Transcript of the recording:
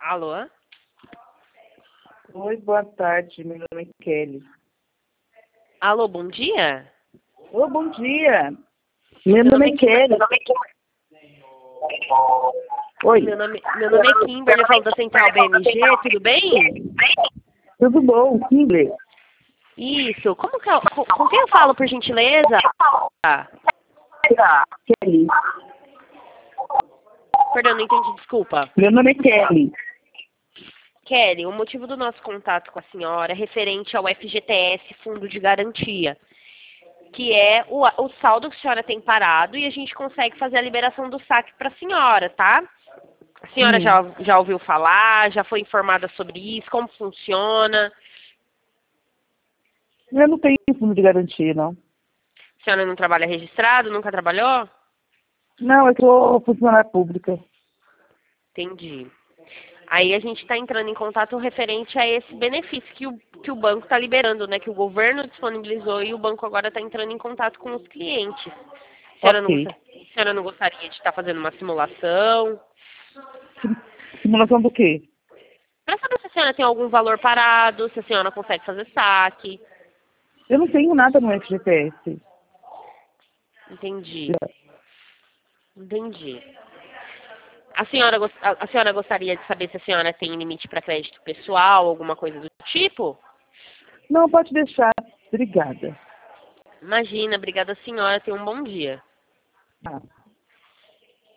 Alô? Oi, boa tarde. Meu nome é Kelly. Alô, bom dia? Ô, bom dia. Meu nome é Kelly. Oi. Meu nome é Kimberly, eu falo da Central BMG, tudo bem? Tudo bom, Kimberly? Isso, como que com quem eu falo, por gentileza? Kelly. Perdão, não entendi, desculpa. Meu nome é Kelly. Kelly, o motivo do nosso contato com a senhora é referente ao FGTS, Fundo de Garantia, que é o saldo que a senhora tem parado e a gente consegue fazer a liberação do saque para a senhora, tá? A senhora já ouviu falar, já foi informada sobre isso, como funciona? Eu não tenho fundo de garantia, não. A senhora não trabalha registrado, nunca trabalhou? Não, eu sou funcionária pública. Entendi. Aí a gente está entrando em contato referente a esse benefício que o banco está liberando, né? Que o governo disponibilizou e o banco agora está entrando em contato com os clientes. Ok. A senhora não gostaria de estar fazendo uma simulação? Simulação do quê? Para saber se a senhora tem algum valor parado, se a senhora consegue fazer saque. Eu não tenho nada no FGTS. Entendi. Entendi. A senhora gostaria de saber se a senhora tem limite para crédito pessoal, alguma coisa do tipo? Não, pode deixar. Obrigada. Imagina, obrigada senhora, tenha um bom dia. Ah.